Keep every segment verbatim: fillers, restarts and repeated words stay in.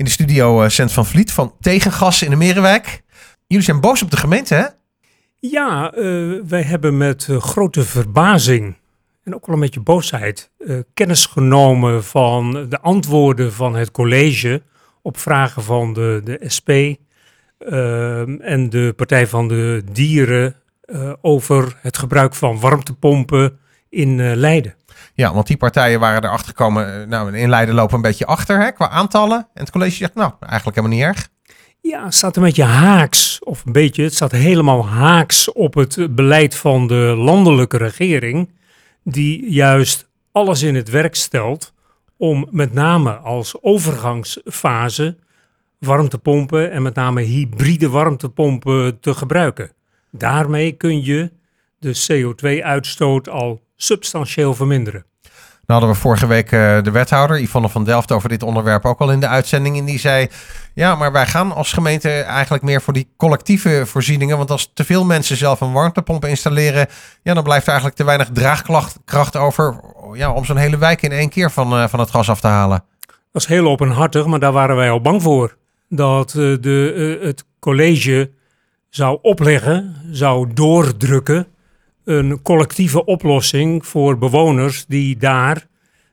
In de studio uh, Sent van Vliet van Tegengas in de Merenwijk. Jullie zijn boos op de gemeente, hè? Ja, uh, wij hebben met uh, grote verbazing en ook wel een beetje boosheid uh, kennis genomen van de antwoorden van het college op vragen van de, de S P uh, en de Partij van de Dieren uh, over het gebruik van warmtepompen in uh, Leiden. Ja, want die partijen waren erachter gekomen, nou, in Leiden lopen een beetje achter hè, qua aantallen. En het college zegt, nou, eigenlijk helemaal niet erg. Ja, het staat een beetje haaks, of een beetje, het staat helemaal haaks op het beleid van de landelijke regering, die juist alles in het werk stelt om met name als overgangsfase warmtepompen en met name hybride warmtepompen te gebruiken. Daarmee kun je de C O twee uitstoot al substantieel verminderen. Nou hadden we vorige week uh, de wethouder Yvonne van Delft over dit onderwerp ook al in de uitzending. En die zei, ja, maar wij gaan als gemeente eigenlijk meer voor die collectieve voorzieningen. Want als te veel mensen zelf een warmtepomp installeren, ja, dan blijft er eigenlijk te weinig draagkracht over ja, om zo'n hele wijk in één keer van, uh, van het gas af te halen. Dat is heel openhartig, maar daar waren wij al bang voor. Dat uh, de, uh, het college zou opleggen, zou doordrukken, een collectieve oplossing voor bewoners die daar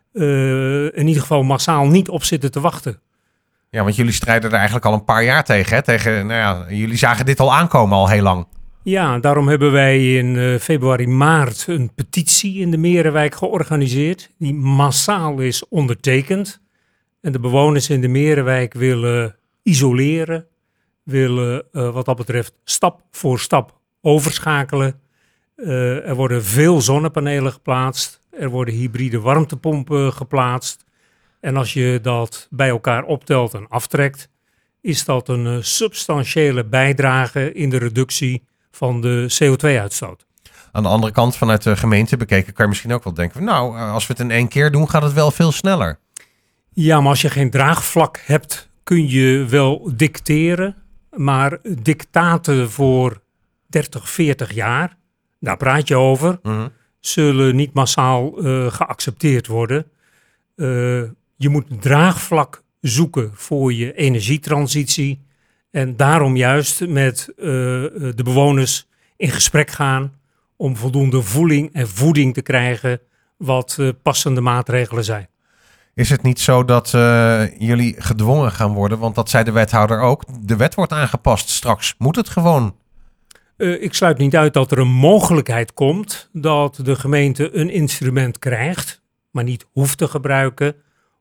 uh, in ieder geval massaal niet op zitten te wachten. Ja, want jullie strijden er eigenlijk al een paar jaar tegen. Hè? tegen nou ja, jullie zagen dit al aankomen al heel lang. Ja, daarom hebben wij in uh, februari, maart een petitie in de Merenwijk georganiseerd. Die massaal is ondertekend. En de bewoners in de Merenwijk willen isoleren. Willen uh, wat dat betreft stap voor stap overschakelen. Uh, er worden veel zonnepanelen geplaatst. Er worden hybride warmtepompen geplaatst. En als je dat bij elkaar optelt en aftrekt, is dat een uh, substantiële bijdrage in de reductie van de C O twee uitstoot. Aan de andere kant, vanuit de gemeente bekeken, kan je misschien ook wel denken, nou, als we het in één keer doen, gaat het wel veel sneller. Ja, maar als je geen draagvlak hebt, kun je wel dicteren. Maar dictaten voor dertig, veertig jaar, daar praat je over, mm-hmm. zullen niet massaal uh, geaccepteerd worden. Uh, je moet draagvlak zoeken voor je energietransitie. En daarom juist met uh, de bewoners in gesprek gaan om voldoende voeling en voeding te krijgen wat uh, passende maatregelen zijn. Is het niet zo dat uh, jullie gedwongen gaan worden? Want dat zei de wethouder ook. De wet wordt aangepast. Straks moet het gewoon. Uh, ik sluit niet uit dat er een mogelijkheid komt dat de gemeente een instrument krijgt, maar niet hoeft te gebruiken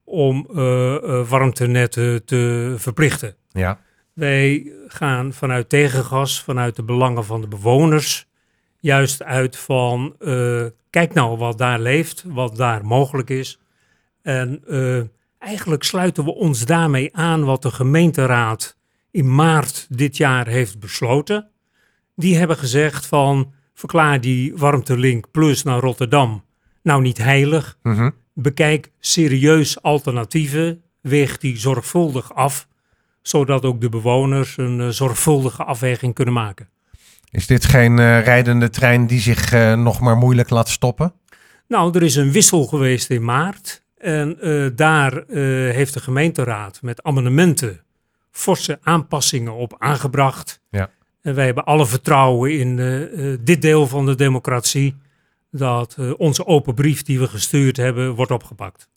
om uh, uh, warmtenetten te verplichten. Ja. Wij gaan vanuit Tegengas, vanuit de belangen van de bewoners, juist uit van uh, kijk nou wat daar leeft, wat daar mogelijk is. En uh, eigenlijk sluiten we ons daarmee aan wat de gemeenteraad in maart dit jaar heeft besloten. Die hebben gezegd van verklaar die warmtelink plus naar Rotterdam nou niet heilig. Mm-hmm. Bekijk serieus alternatieven, weeg die zorgvuldig af, zodat ook de bewoners een uh, zorgvuldige afweging kunnen maken. Is dit geen uh, rijdende trein die zich uh, nog maar moeilijk laat stoppen? Nou, er is een wissel geweest in maart. En uh, daar uh, heeft de gemeenteraad met amendementen forse aanpassingen op aangebracht. Ja. En wij hebben alle vertrouwen in uh, uh, dit deel van de democratie dat uh, onze open brief die we gestuurd hebben wordt opgepakt.